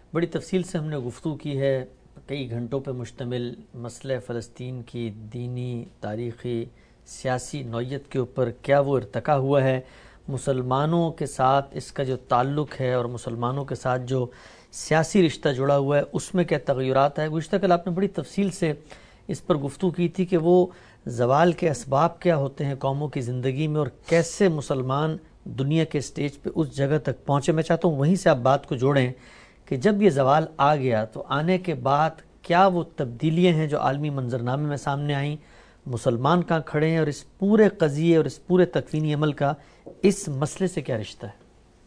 بڑی تفصیل سے ہم نے گفتگو کی ہے، کئی گھنٹوں پہ مشتمل مسئلہ فلسطین کی دینی، تاریخی، سیاسی نوعیت کے اوپر کیا وہ ارتقا ہوا ہے، مسلمانوں کے ساتھ اس کا جو تعلق ہے اور مسلمانوں کے ساتھ جو سیاسی رشتہ جڑا ہوا ہے اس میں کیا تغیرات آئے۔ گزشتہ کل آپ نے بڑی تفصیل سے اس پر گفتگو کی تھی کہ وہ زوال کے اسباب کیا ہوتے ہیں قوموں کی زندگی میں اور کیسے مسلمان دنیا کے سٹیج پہ اس جگہ تک پہنچے۔ میں چاہتا ہوں وہیں سے آپ بات کو جوڑیں کہ جب یہ زوال آ گیا تو آنے کے بعد کیا وہ تبدیلیاں ہیں جو عالمی منظرنامے میں سامنے آئیں، مسلمان کہاں کھڑے ہیں اور اس پورے قضیے اور اس پورے تکوینی عمل کا اس مسئلے سے کیا رشتہ ہے؟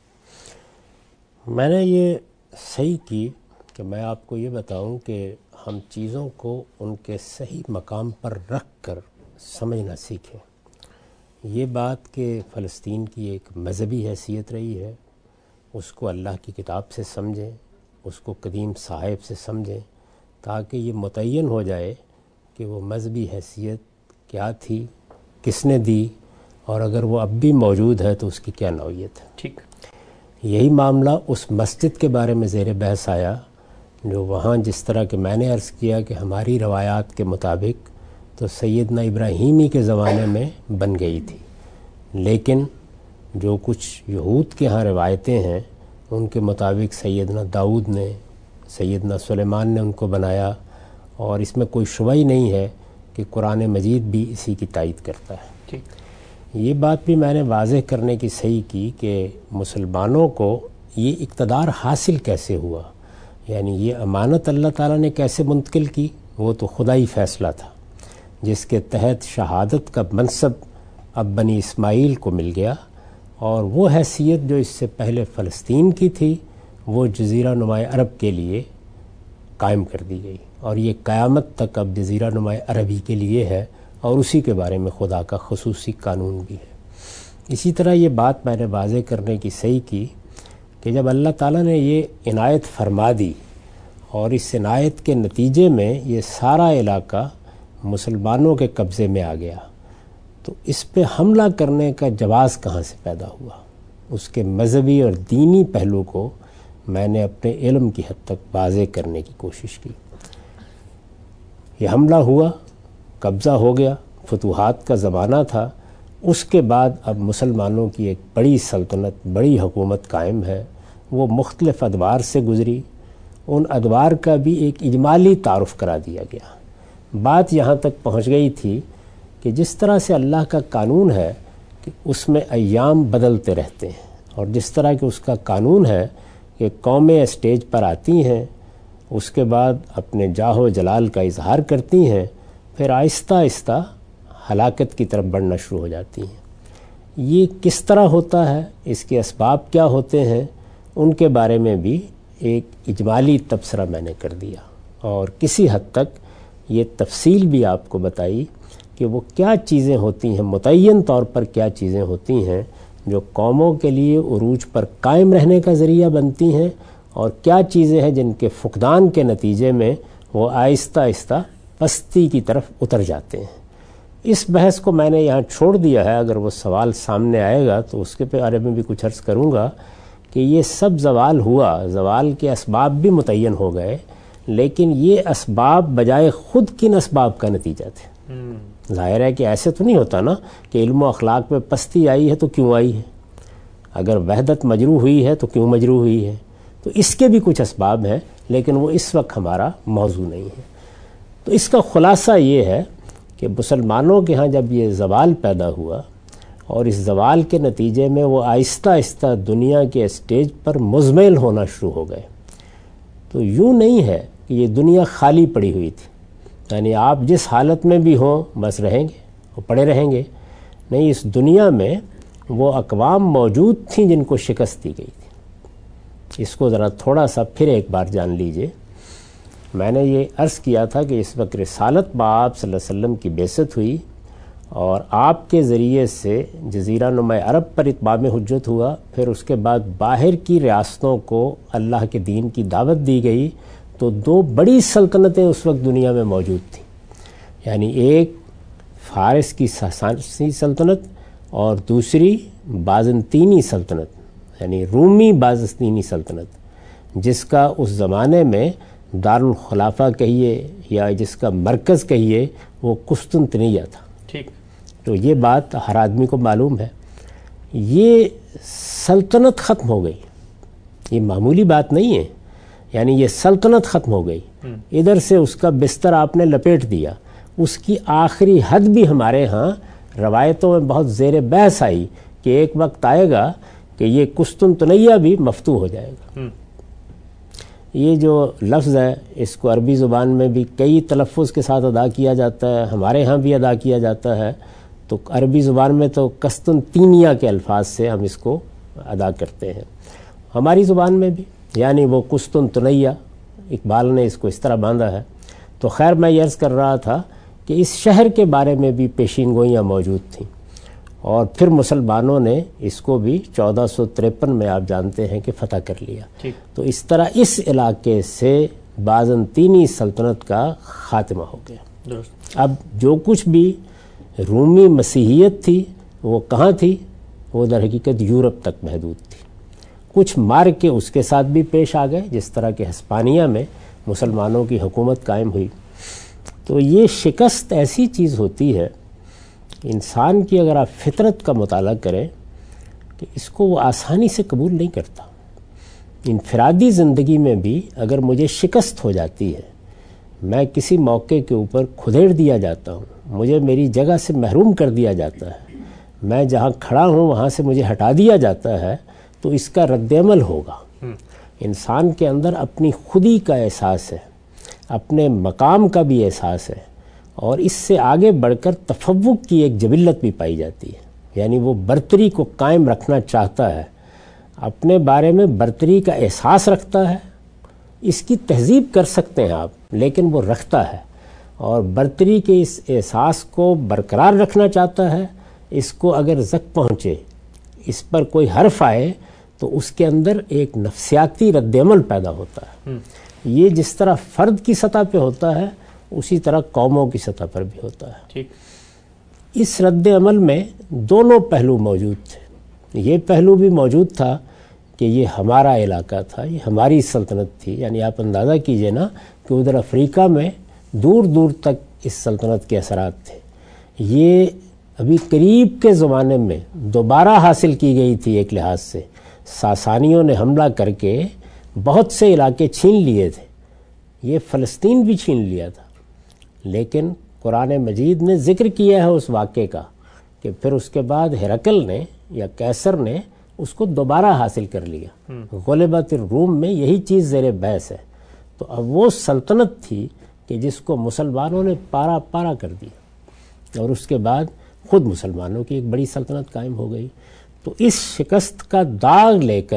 میں نے یہ صحیح کی کہ میں آپ کو یہ بتاؤں کہ ہم چیزوں کو ان کے صحیح مقام پر رکھ کر سمجھنا سیکھیں۔ یہ بات کہ فلسطین کی ایک مذہبی حیثیت رہی ہے، اس کو اللہ کی کتاب سے سمجھیں، اس کو قدیم صحائف سے سمجھیں، تاکہ یہ متعین ہو جائے کہ وہ مذہبی حیثیت کیا تھی، کس نے دی، اور اگر وہ اب بھی موجود ہے تو اس کی کیا نوعیت ہے۔ ٹھیک، یہی معاملہ اس مسجد کے بارے میں زیر بحث آیا جو وہاں جس طرح کہ میں نے عرض کیا کہ ہماری روایات کے مطابق تو سیدنا ابراہیمی کے زمانے میں بن گئی تھی، لیکن جو کچھ یہود کے ہاں روایتیں ہیں ان کے مطابق سیدنا داؤد نے، سیدنا سلیمان نے ان کو بنایا، اور اس میں کوئی شبہ ہی نہیں ہے کہ قرآن مجید بھی اسی کی تائید کرتا ہے۔ ٹھیک، یہ بات بھی میں نے واضح کرنے کی صحیح کی کہ مسلمانوں کو یہ اقتدار حاصل کیسے ہوا، یعنی یہ امانت اللہ تعالیٰ نے کیسے منتقل کی، وہ تو خدائی فیصلہ تھا جس کے تحت شہادت کا منصب اب بنی اسماعیل کو مل گیا، اور وہ حیثیت جو اس سے پہلے فلسطین کی تھی وہ جزیرہ نماء عرب کے لیے قائم کر دی گئی، اور یہ قیامت تک اب جزیرہ نماء عربی کے لیے ہے، اور اسی کے بارے میں خدا کا خصوصی قانون بھی ہے۔ اسی طرح یہ بات میں نے واضح کرنے کی صحیح کی کہ جب اللہ تعالیٰ نے یہ عنایت فرما دی اور اس عنایت کے نتیجے میں یہ سارا علاقہ مسلمانوں کے قبضے میں آ گیا تو اس پہ حملہ کرنے کا جواز کہاں سے پیدا ہوا؟ اس کے مذہبی اور دینی پہلو کو میں نے اپنے علم کی حد تک واضح کرنے کی کوشش کی۔ یہ حملہ ہوا، قبضہ ہو گیا، فتوحات کا زمانہ تھا، اس کے بعد اب مسلمانوں کی ایک بڑی سلطنت، بڑی حکومت قائم ہے، وہ مختلف ادوار سے گزری، ان ادوار کا بھی ایک اجمالی تعارف کرا دیا گیا۔ بات یہاں تک پہنچ گئی تھی کہ جس طرح سے اللہ کا قانون ہے کہ اس میں ایام بدلتے رہتے ہیں، اور جس طرح کہ اس کا قانون ہے کہ قومیں اسٹیج پر آتی ہیں، اس کے بعد اپنے جاہ و جلال کا اظہار کرتی ہیں، پھر آہستہ آہستہ ہلاکت کی طرف بڑھنا شروع ہو جاتی ہیں۔ یہ کس طرح ہوتا ہے، اس کے اسباب کیا ہوتے ہیں، ان کے بارے میں بھی ایک اجمالی تبصرہ میں نے کر دیا، اور کسی حد تک یہ تفصیل بھی آپ کو بتائی کہ وہ کیا چیزیں ہوتی ہیں، متعین طور پر کیا چیزیں ہوتی ہیں جو قوموں کے لیے عروج پر قائم رہنے کا ذریعہ بنتی ہیں، اور کیا چیزیں ہیں جن کے فقدان کے نتیجے میں وہ آہستہ آہستہ پستی کی طرف اتر جاتے ہیں۔ اس بحث کو میں نے یہاں چھوڑ دیا ہے، اگر وہ سوال سامنے آئے گا تو اس کے بارے میں بھی کچھ عرض کروں گا کہ یہ سب زوال ہوا، زوال کے اسباب بھی متعین ہو گئے، لیکن یہ اسباب بجائے خود کن اسباب کا نتیجہ تھے؟ ظاہر ہے کہ ایسے تو نہیں ہوتا نا کہ علم و اخلاق میں پستی آئی ہے تو کیوں آئی ہے، اگر وحدت مجروح ہوئی ہے تو کیوں مجروح ہوئی ہے، تو اس کے بھی کچھ اسباب ہیں، لیکن وہ اس وقت ہمارا موضوع نہیں ہے۔ تو اس کا خلاصہ یہ ہے کہ مسلمانوں کے ہاں جب یہ زوال پیدا ہوا اور اس زوال کے نتیجے میں وہ آہستہ آہستہ دنیا کے اسٹیج پر مزمل ہونا شروع ہو گئے، تو یوں نہیں ہے کہ یہ دنیا خالی پڑی ہوئی تھی، یعنی آپ جس حالت میں بھی ہوں بس رہیں گے اور پڑے رہیں گے، نہیں، اس دنیا میں وہ اقوام موجود تھیں جن کو شکست دی گئی تھی۔ اس کو ذرا تھوڑا سا پھر ایک بار جان لیجئے۔ میں نے یہ عرض کیا تھا کہ اس وقت رسالت بآب صلی اللہ علیہ وسلم کی بعثت ہوئی اور آپ کے ذریعے سے جزیرہ نماء عرب پر اتمام حجت ہوا، پھر اس کے بعد باہر کی ریاستوں کو اللہ کے دین کی دعوت دی گئی، تو دو بڑی سلطنتیں اس وقت دنیا میں موجود تھیں، یعنی ایک فارس کی ساسانی سلطنت اور دوسری بازنطینی سلطنت، یعنی رومی بازنطینی سلطنت، جس کا اس زمانے میں دارالخلافہ کہیے یا جس کا مرکز کہیے وہ قسطنطنیہ تھا. ٹھیک. تو یہ بات ہر آدمی کو معلوم ہے. یہ سلطنت ختم ہو گئی، یہ معمولی بات نہیں ہے. یعنی یہ سلطنت ختم ہو گئی، ادھر سے اس کا بستر آپ نے لپیٹ دیا. اس کی آخری حد بھی ہمارے ہاں روایتوں میں بہت زیر بحث آئی کہ ایک وقت آئے گا کہ یہ قسطنطنیہ بھی مفتوح ہو جائے گا. یہ جو لفظ ہے اس کو عربی زبان میں بھی کئی تلفظ کے ساتھ ادا کیا جاتا ہے، ہمارے ہاں بھی ادا کیا جاتا ہے. تو عربی زبان میں تو قسطنطینیہ کے الفاظ سے ہم اس کو ادا کرتے ہیں، ہماری زبان میں بھی یعنی وہ قسطنطنیہ. اقبال نے اس کو اس طرح باندھا ہے. تو خیر میں یہ عرض کر رہا تھا کہ اس شہر کے بارے میں بھی پیشین گوئیاں موجود تھیں، اور پھر مسلمانوں نے اس کو بھی 1453 میں آپ جانتے ہیں کہ فتح کر لیا. تو اس طرح اس علاقے سے بازنطینی سلطنت کا خاتمہ ہو گیا. اب جو کچھ بھی رومی مسیحیت تھی وہ کہاں تھی؟ وہ در حقیقت یورپ تک محدود تھی. کچھ مار کے اس کے ساتھ بھی پیش آ گئے، جس طرح کہ ہسپانیہ میں مسلمانوں کی حکومت قائم ہوئی. تو یہ شکست ایسی چیز ہوتی ہے انسان کی، اگر آپ فطرت کا مطالعہ کریں کہ اس کو وہ آسانی سے قبول نہیں کرتا. انفرادی زندگی میں بھی اگر مجھے شکست ہو جاتی ہے، میں کسی موقع کے اوپر کھدیڑ دیا جاتا ہوں، مجھے میری جگہ سے محروم کر دیا جاتا ہے، میں جہاں کھڑا ہوں وہاں سے مجھے ہٹا دیا جاتا ہے، تو اس کا رد عمل ہوگا. انسان کے اندر اپنی خودی کا احساس ہے، اپنے مقام کا بھی احساس ہے، اور اس سے آگے بڑھ کر تفوق کی ایک جبلت بھی پائی جاتی ہے. یعنی وہ برتری کو قائم رکھنا چاہتا ہے، اپنے بارے میں برتری کا احساس رکھتا ہے. اس کی تہذیب کر سکتے ہیں آپ، لیکن وہ رکھتا ہے، اور برتری کے اس احساس کو برقرار رکھنا چاہتا ہے. اس کو اگر زک پہنچے، اس پر کوئی حرف آئے، تو اس کے اندر ایک نفسیاتی رد عمل پیدا ہوتا ہے. یہ جس طرح فرد کی سطح پہ ہوتا ہے اسی طرح قوموں کی سطح پر بھی ہوتا ہے. اس رد عمل میں دونوں پہلو موجود تھے. یہ پہلو بھی موجود تھا کہ یہ ہمارا علاقہ تھا، یہ ہماری سلطنت تھی. یعنی آپ اندازہ کیجئے نا کہ ادھر افریقہ میں دور دور تک اس سلطنت کے اثرات تھے. یہ ابھی قریب کے زمانے میں دوبارہ حاصل کی گئی تھی. ایک لحاظ سے ساسانیوں نے حملہ کر کے بہت سے علاقے چھین لیے تھے، یہ فلسطین بھی چھین لیا تھا، لیکن قرآن مجید نے ذکر کیا ہے اس واقعے کا کہ پھر اس کے بعد ہرقل نے یا قیصر نے اس کو دوبارہ حاصل کر لیا. غلبت الروم میں یہی چیز زیر بحث ہے. تو اب وہ سلطنت تھی کہ جس کو مسلمانوں نے پارا پارا کر دیا، اور اس کے بعد خود مسلمانوں کی ایک بڑی سلطنت قائم ہو گئی. تو اس شکست کا داغ لے کر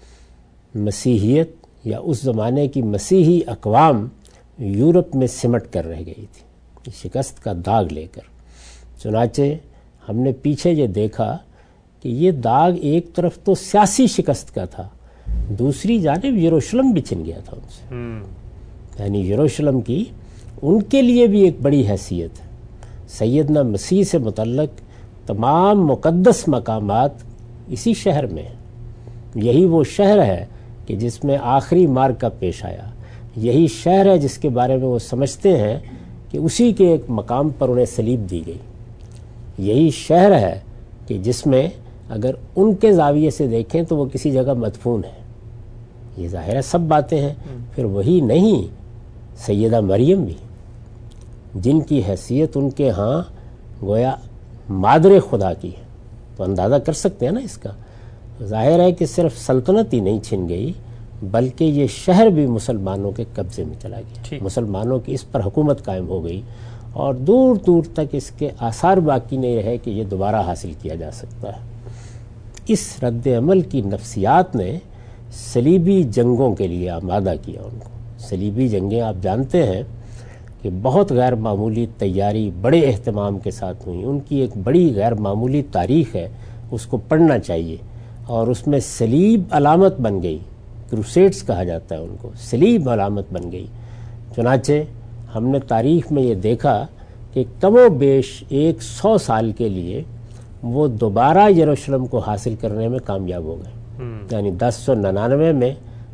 مسیحیت یا اس زمانے کی مسیحی اقوام یورپ میں سمٹ کر رہ گئی تھی، شکست کا داغ لے کر. چنانچہ ہم نے پیچھے یہ دیکھا کہ یہ داغ ایک طرف تو سیاسی شکست کا تھا، دوسری جانب یروشلم بھی چھن گیا تھا ان سے. یعنی یروشلم کی ان کے لیے بھی ایک بڑی حیثیت ہے. سیدنا مسیح سے متعلق تمام مقدس مقامات اسی شہر میں ہیں. یہی وہ شہر ہے کہ جس میں آخری معرکہ پیش آیا. یہی شہر ہے جس کے بارے میں وہ سمجھتے ہیں کہ اسی کے ایک مقام پر انہیں صلیب دی گئی. یہی شہر ہے کہ جس میں اگر ان کے زاویے سے دیکھیں تو وہ کسی جگہ مدفون ہے. یہ ظاہر ہے سب باتیں ہیں. پھر وہی نہیں سیدہ مریم بھی، جن کی حیثیت ان کے ہاں گویا مادر خدا کی ہے. تو اندازہ کر سکتے ہیں نا اس کا. ظاہر ہے کہ صرف سلطنت ہی نہیں چھن گئی بلکہ یہ شہر بھی مسلمانوں کے قبضے میں چلا گیا. مسلمانوں کی اس پر حکومت قائم ہو گئی، اور دور دور تک اس کے آثار باقی نہیں رہے کہ یہ دوبارہ حاصل کیا جا سکتا ہے. اس رد عمل کی نفسیات نے صلیبی جنگوں کے لیے آمادہ کیا ان کو. صلیبی جنگیں آپ جانتے ہیں کہ بہت غیر معمولی تیاری بڑے اہتمام کے ساتھ ہوئی. ان کی ایک بڑی غیر معمولی تاریخ ہے، اس کو پڑھنا چاہیے. اور اس میں صلیب علامت بن گئی. کروسیڈز کہا جاتا ہے ان کو. صلیب علامت بن گئی. چنانچہ ہم نے تاریخ میں یہ دیکھا کہ کم و بیش 100 سال کے لیے وہ دوبارہ یروشلم کو حاصل کرنے میں کامیاب ہو گئے. یعنی 1099 میں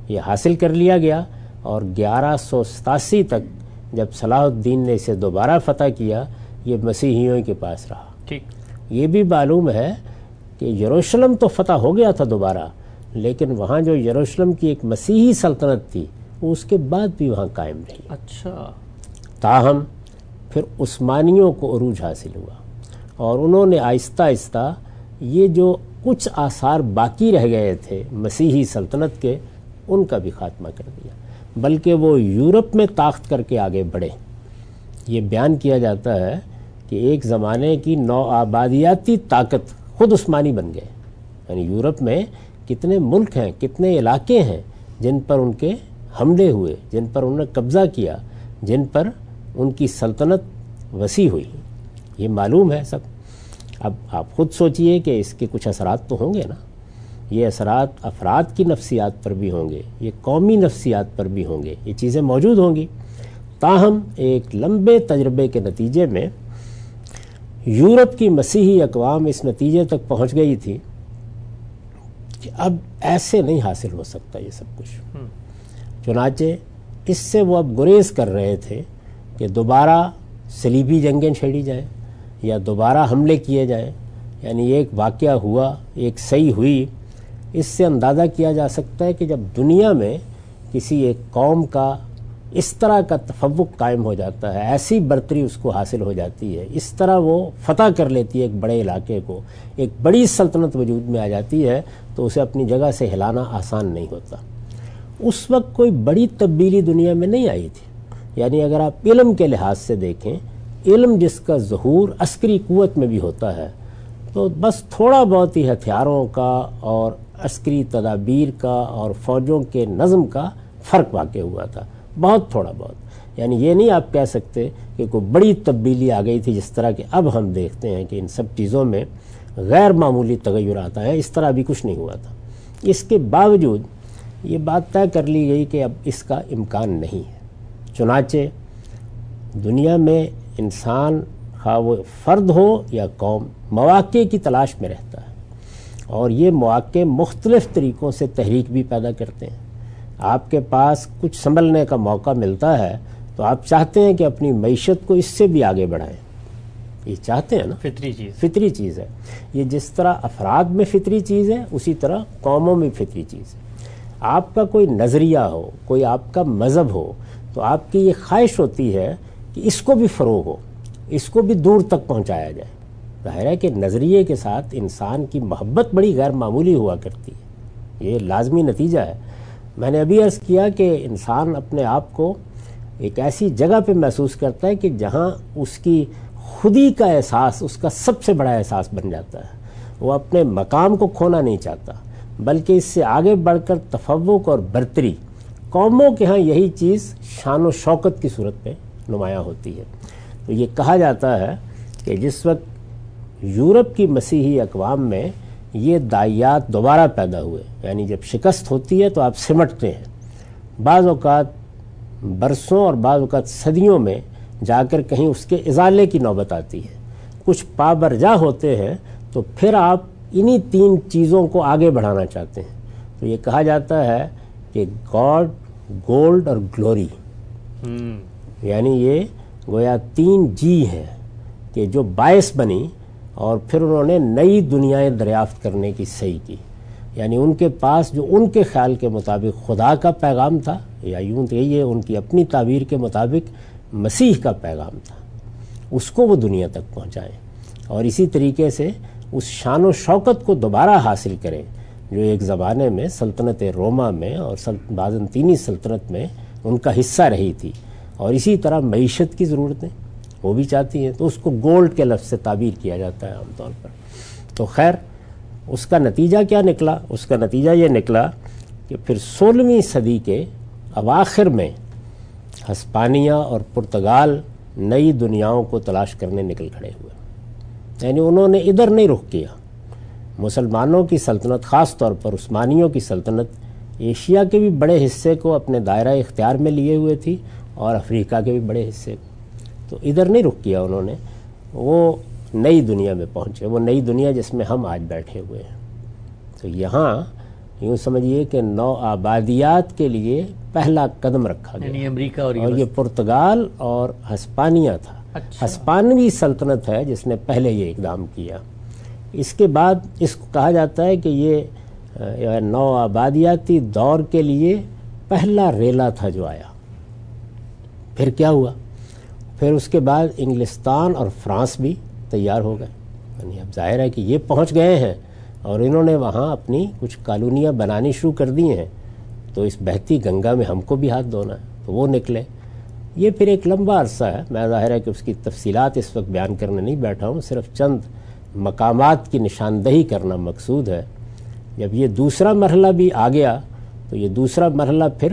یہ حاصل کر لیا گیا، اور 1187 تک جب صلاح الدین نے اسے دوبارہ فتح کیا یہ مسیحیوں کے پاس رہا۔ ٹھیک، یہ بھی معلوم ہے کہ یروشلم تو فتح ہو گیا تھا دوبارہ، لیکن وہاں جو یروشلم کی ایک مسیحی سلطنت تھی وہ اس کے بعد بھی وہاں قائم رہی۔ اچھا، تاہم پھر عثمانیوں کو عروج حاصل ہوا، اور انہوں نے آہستہ آہستہ یہ جو کچھ آثار باقی رہ گئے تھے مسیحی سلطنت کے ان کا بھی خاتمہ کر دیا، بلکہ وہ یورپ میں طاقت کر کے آگے بڑھے۔ یہ بیان کیا جاتا ہے کہ ایک زمانے کی نوآبادیاتی طاقت خود عثمانی بن گئے، یعنی یورپ میں کتنے ملک ہیں، کتنے علاقے ہیں جن پر ان کے حملے ہوئے، جن پر انہوں نے قبضہ کیا، جن پر ان کی سلطنت وسیع ہوئی، یہ معلوم ہے سب۔ اب آپ خود سوچئے کہ اس کے کچھ اثرات تو ہوں گے نا، یہ اثرات افراد کی نفسیات پر بھی ہوں گے، یہ قومی نفسیات پر بھی ہوں گے، یہ چیزیں موجود ہوں گی۔ تاہم ایک لمبے تجربے کے نتیجے میں یورپ کی مسیحی اقوام اس نتیجے تک پہنچ گئی تھی کہ اب ایسے نہیں حاصل ہو سکتا یہ سب کچھ، چنانچہ اس سے وہ اب گریز کر رہے تھے کہ دوبارہ صلیبی جنگیں چھیڑی جائیں یا دوبارہ حملے کیے جائیں۔ یعنی ایک واقعہ ہوا، ایک صحیح ہوئی، اس سے اندازہ کیا جا سکتا ہے کہ جب دنیا میں کسی ایک قوم کا اس طرح کا تفوق قائم ہو جاتا ہے، ایسی برتری اس کو حاصل ہو جاتی ہے، اس طرح وہ فتح کر لیتی ہے ایک بڑے علاقے کو، ایک بڑی سلطنت وجود میں آ جاتی ہے، تو اسے اپنی جگہ سے ہلانا آسان نہیں ہوتا۔ اس وقت کوئی بڑی تبدیلی دنیا میں نہیں آئی تھی۔ یعنی اگر آپ علم کے لحاظ سے دیکھیں، علم جس کا ظہور عسکری قوت میں بھی ہوتا ہے، تو بس تھوڑا بہت ہی ہتھیاروں کا اور عسکری تدابیر کا اور فوجوں کے نظم کا فرق واقع ہوا تھا، بہت تھوڑا بہت۔ یعنی یہ نہیں آپ کہہ سکتے کہ کوئی بڑی تبدیلی آ گئی تھی جس طرح کہ اب ہم دیکھتے ہیں کہ ان سب چیزوں میں غیر معمولی تغیرات آئے ہیں، اس طرح بھی کچھ نہیں ہوا تھا۔ اس کے باوجود یہ بات طے کر لی گئی کہ اب اس کا امکان نہیں ہے۔ چنانچہ دنیا میں انسان خواہ وہ فرد ہو یا قوم مواقع کی تلاش میں رہتا ہے، اور یہ مواقع مختلف طریقوں سے تحریک بھی پیدا کرتے ہیں۔ آپ کے پاس کچھ سنبھلنے کا موقع ملتا ہے تو آپ چاہتے ہیں کہ اپنی معیشت کو اس سے بھی آگے بڑھائیں، یہ چاہتے ہیں نا، فطری چیز ہے۔ یہ جس طرح افراد میں فطری چیز ہے اسی طرح قوموں میں فطری چیز ہے۔ آپ کا کوئی نظریہ ہو، کوئی آپ کا مذہب ہو، تو آپ کی یہ خواہش ہوتی ہے کہ اس کو بھی فروغ ہو، اس کو بھی دور تک پہنچایا جائے۔ ظاہر ہے کہ نظریے کے ساتھ انسان کی محبت بڑی غیر معمولی ہوا کرتی ہے، یہ لازمی نتیجہ ہے۔ میں نے ابھی عرض کیا کہ انسان اپنے آپ کو ایک ایسی جگہ پہ محسوس کرتا ہے کہ جہاں اس کی خودی کا احساس اس کا سب سے بڑا احساس بن جاتا ہے۔ وہ اپنے مقام کو کھونا نہیں چاہتا، بلکہ اس سے آگے بڑھ کر تفوق اور برتری۔ قوموں کے ہاں یہی چیز شان و شوکت کی صورت میں نمایاں ہوتی ہے۔ تو یہ کہا جاتا ہے کہ جس وقت یورپ کی مسیحی اقوام میں یہ داعیات دوبارہ پیدا ہوئے، یعنی جب شکست ہوتی ہے تو آپ سمٹتے ہیں، بعض اوقات برسوں اور بعض اوقات صدیوں میں جا کر کہیں اس کے ازالے کی نوبت آتی ہے، کچھ پابرجا ہوتے ہیں، تو پھر آپ انہی تین چیزوں کو آگے بڑھانا چاہتے ہیں۔ تو یہ کہا جاتا ہے کہ گاڈ، گولڈ اور گلوری، یعنی یہ گویا تین جی ہیں کہ جو باعث بنی، اور پھر انہوں نے نئی دنیایں دریافت کرنے کی صحیح کی۔ یعنی ان کے پاس جو ان کے خیال کے مطابق خدا کا پیغام تھا، یا یوں تو یہ ان کی اپنی تعبیر کے مطابق مسیح کا پیغام تھا، اس کو وہ دنیا تک پہنچائیں، اور اسی طریقے سے اس شان و شوکت کو دوبارہ حاصل کریں جو ایک زمانے میں سلطنت روما میں اور بازنطینی سلطنت میں ان کا حصہ رہی تھی۔ اور اسی طرح معیشت کی ضرورتیں وہ بھی چاہتی ہیں، تو اس کو گولڈ کے لفظ سے تعبیر کیا جاتا ہے عام طور پر۔ تو خیر اس کا نتیجہ کیا نکلا؟ اس کا نتیجہ یہ نکلا کہ پھر 16ویں صدی کے اواخر میں ہسپانیہ اور پرتگال نئی دنیاؤں کو تلاش کرنے نکل کھڑے ہوئے۔ یعنی انہوں نے ادھر نہیں رخ کیا۔ مسلمانوں کی سلطنت، خاص طور پر عثمانیوں کی سلطنت ایشیا کے بھی بڑے حصے کو اپنے دائرہ اختیار میں لیے ہوئے تھی، اور افریقہ کے بھی بڑے حصے کو، تو ادھر نہیں رخ کیا انہوں نے، وہ نئی دنیا میں پہنچے، وہ نئی دنیا جس میں ہم آج بیٹھے ہوئے ہیں۔ تو یہاں یوں سمجھیے کہ نو آبادیات کے لیے پہلا قدم رکھا گیا، یعنی امریکہ اور یہ پرتگال اور ہسپانیہ تھا۔ ہسپانوی سلطنت ہے جس نے پہلے یہ اقدام کیا۔ اس کے بعد اس کو کہا جاتا ہے کہ یہ نو آبادیاتی دور کے لیے پہلا ریلا تھا جو آیا۔ پھر کیا ہوا؟ پھر اس کے بعد انگلستان اور فرانس بھی تیار ہو گئے، یعنی اب ظاہر ہے کہ یہ پہنچ گئے ہیں اور انہوں نے وہاں اپنی کچھ کالونیاں بنانی شروع کر دی ہیں، تو اس بہتی گنگا میں ہم کو بھی ہاتھ دھونا ہے، تو وہ نکلے۔ یہ پھر ایک لمبا عرصہ ہے، میں ظاہر ہے کہ اس کی تفصیلات اس وقت بیان کرنے نہیں بیٹھا ہوں، صرف چند مقامات کی نشاندہی کرنا مقصود ہے۔ جب یہ دوسرا مرحلہ بھی آ گیا تو یہ دوسرا مرحلہ پھر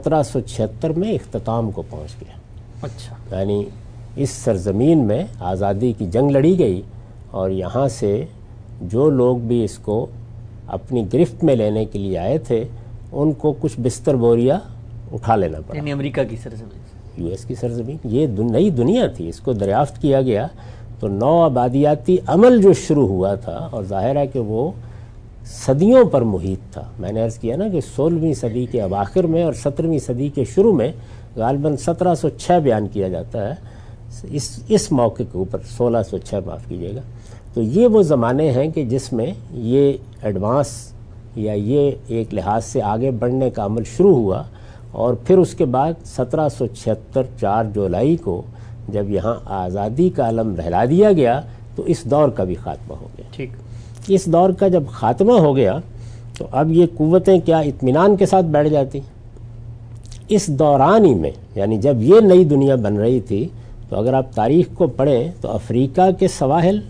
1776 میں اختتام کو پہنچ گیا۔ اچھا، یعنی اس سرزمین میں آزادی کی جنگ لڑی گئی، اور یہاں سے جو لوگ بھی اس کو اپنی گرفت میں لینے کے لیے آئے تھے ان کو کچھ بستر بوریا اٹھا لینا پڑا۔ یعنی امریکہ کی سرزمین، یو ایس کی سرزمین، یہ نئی دنیا تھی، اس کو دریافت کیا گیا۔ تو نو آبادیاتی عمل جو شروع ہوا تھا، اور ظاہر ہے کہ وہ صدیوں پر محیط تھا۔ میں نے عرض کیا نا کہ 16ویں صدی کے اواخر میں اور 17ویں صدی کے شروع میں، غالباً 1706 بیان کیا جاتا ہے اس موقع کے اوپر، 1606 معاف کیجیے گا۔ تو یہ وہ زمانے ہیں کہ جس میں یہ ایڈوانس یا یہ ایک لحاظ سے آگے بڑھنے کا عمل شروع ہوا، اور پھر اس کے بعد 1776 4 جولائی کو جب یہاں آزادی کا علم لہرا دیا گیا تو اس دور کا بھی خاتمہ ہو گیا۔ ٹھیک، اس دور کا جب خاتمہ ہو گیا تو اب یہ قوتیں کیا اطمینان کے ساتھ بیٹھ جاتی؟ اس دوران ہی میں، یعنی جب یہ نئی دنیا بن رہی تھی، تو اگر آپ تاریخ کو پڑھیں تو افریقہ کے سواحل،